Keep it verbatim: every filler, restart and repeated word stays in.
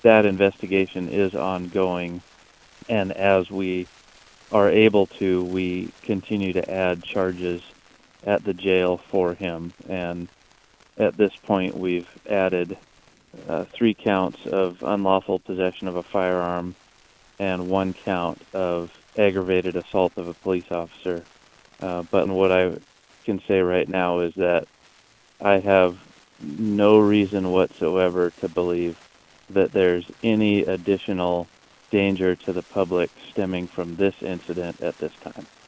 that investigation is ongoing, and as we are able to, we continue to add charges at the jail for him. And at this point, we've added uh, three counts of unlawful possession of a firearm and one count of aggravated assault of a police officer. Uh, but what I can say right now is that I have no reason whatsoever to believe that there's any additional danger to the public stemming from this incident at this time.